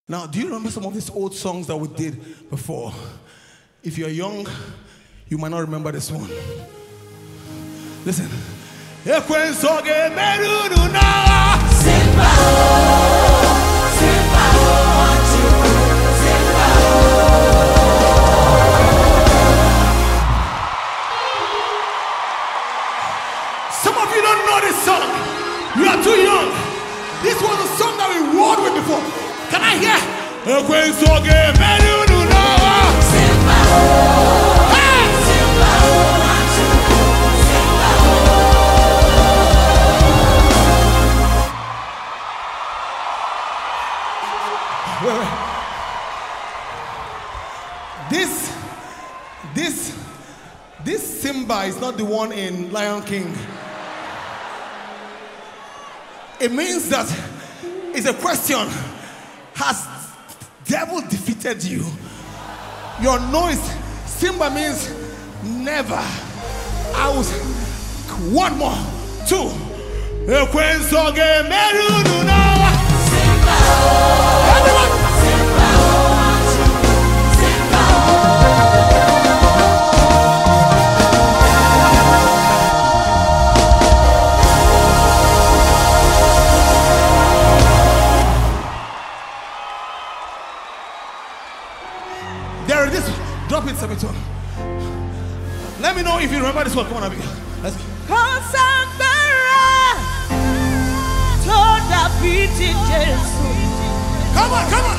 Now, do you remember some of these old songs that we did before? If you're young, you might not remember this one. Listen. Some of you don't know this song. You are too young. This was a song that we wrote with before. Can I hear? This Simba is not the one in Lion King. It means that it's a question. Has devil defeated you? Your noise, Simba means never. I was one more, two. Everyone. There it is. Drop it, Samitone. Let me know if you remember this one. Come on, Abigail. Let's go. Come on, come on.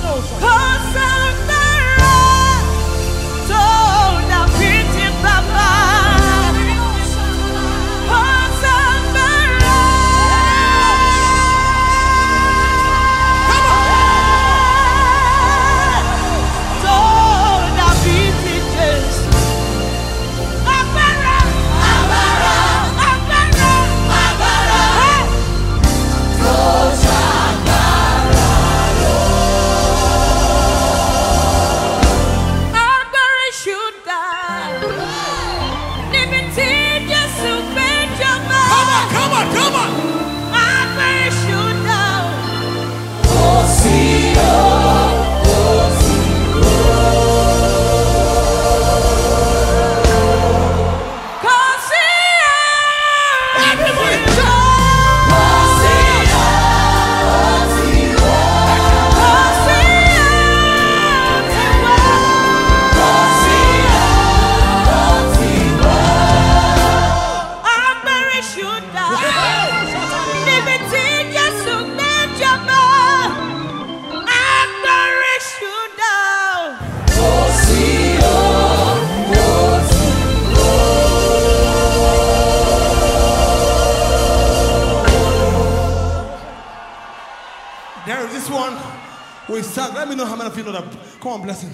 There is this one we sang. Let me know how many of you know that. Come on, blessing.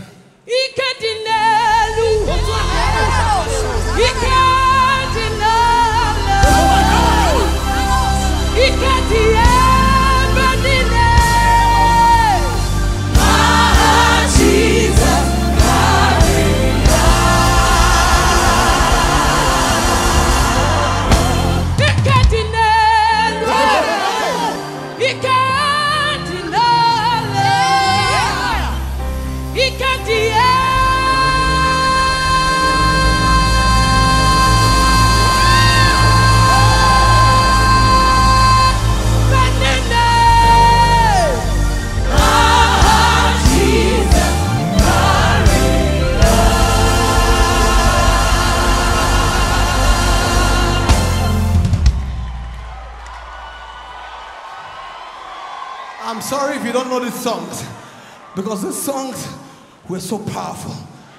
I'm sorry if you don't know these songs, because these songs were so powerful.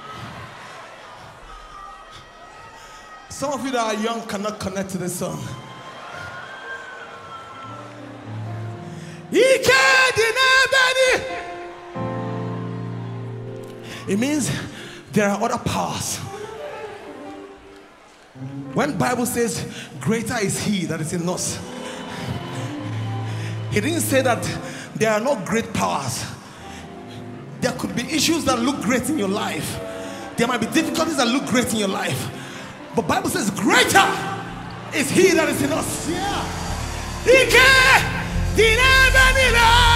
Some of you that are young cannot connect to this song. It means there are other powers. When the Bible says greater is he that is in us, he didn't say that there are no great powers. There could be issues that look great in your life. There might be difficulties that look great in your life. But the Bible says greater is he that is in us. Yeah.